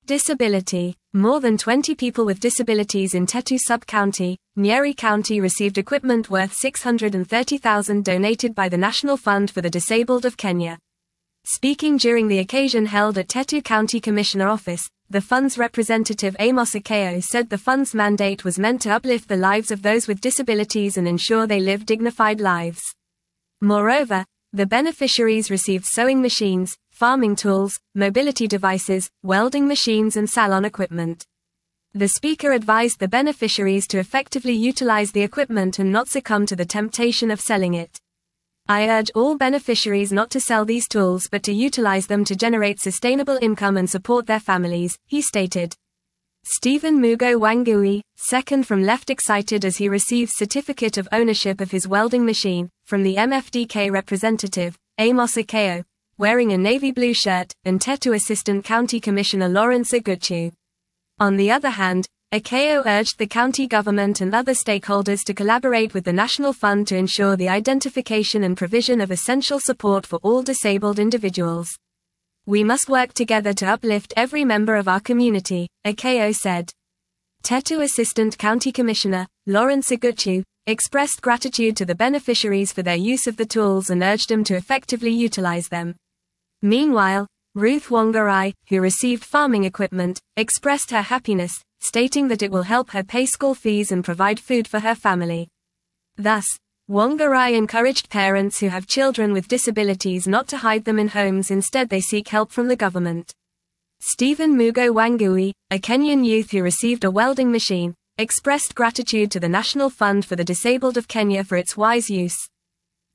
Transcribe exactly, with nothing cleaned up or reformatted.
Disability. More than twenty people with disabilities in Tetu Sub-County, Nyeri County received equipment worth six hundred thirty thousand dollars donated by the National Fund for the Disabled of Kenya. Speaking during the occasion held at Tetu County Commissioner Office, the fund's representative Amos Akayo said the fund's mandate was meant to uplift the lives of those with disabilities and ensure they live dignified lives. Moreover, the beneficiaries received sewing machines, farming tools, mobility devices, welding machines and salon equipment. The speaker advised the beneficiaries to effectively utilize the equipment and not succumb to the temptation of selling it. I urge all beneficiaries not to sell these tools but to utilize them to generate sustainable income and support their families, he stated. Stephen Mugo Wangui, second from left, excited as he receives certificate of ownership of his welding machine, from the M F D K representative, Amos Akayo, wearing a navy blue shirt, and Tetu Assistant County Commissioner Lawrence Aguchu. On the other hand, Akayo urged the county government and other stakeholders to collaborate with the National Fund to ensure the identification and provision of essential support for all disabled individuals. We must work together to uplift every member of our community, Akayo said. Tetu Assistant County Commissioner, Lawrence Aguchu, expressed gratitude to the beneficiaries for their use of the tools and urged them to effectively utilize them. Meanwhile, Ruth Wangarai, who received farming equipment, expressed her happiness, stating that it will help her pay school fees and provide food for her family. Thus, Wangarai encouraged parents who have children with disabilities not to hide them in homes, instead they seek help from the government. Stephen Mugo Wangui, a Kenyan youth who received a welding machine, expressed gratitude to the National Fund for the Disabled of Kenya for its wise use.